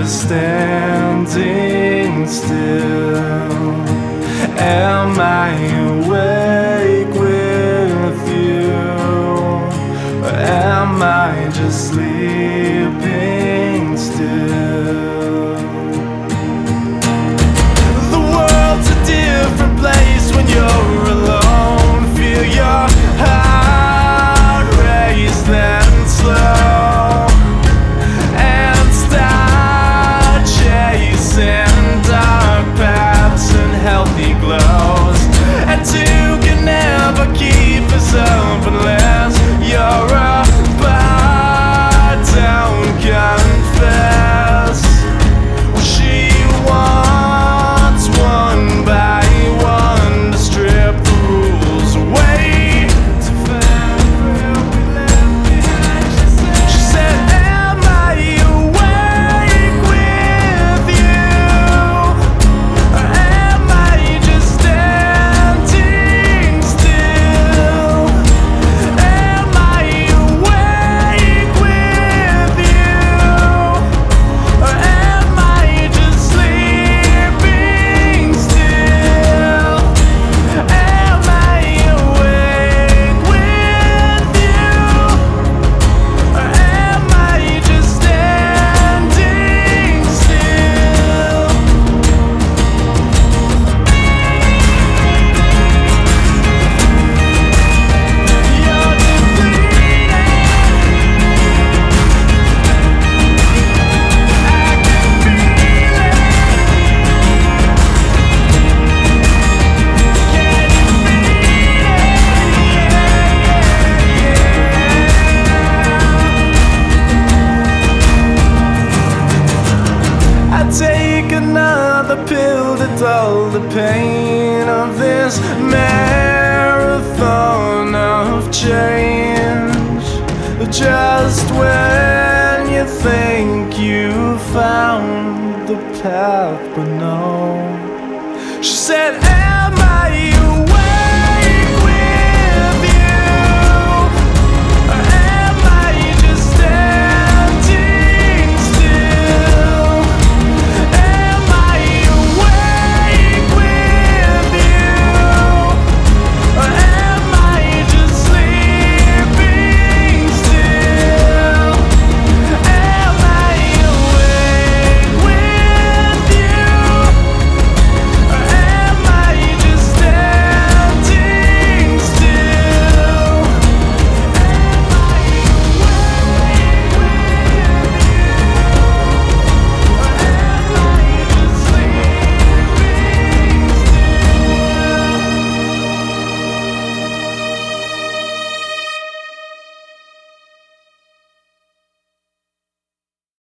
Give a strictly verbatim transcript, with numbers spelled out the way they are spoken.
just standing still? Am I awake with you? Or am I just sleeping still? The world's a different place when you're alone. Feel your heart race then slow, and start chasing dark paths and healthy glows. And two can never keep us up unless you're about to confess. She wants one by one to strip the rules away, to find where we left behind. She said, am I awake with you? Or am I just standing still? Am I awake with you? Or am I just sleeping still? Am I awake with you? Or am I just standing still? You're depleted. I can feel it. Can you feel it? I take another pill to dull the pain of this marathon of change. Just when you think you found the path, but no. She said, am I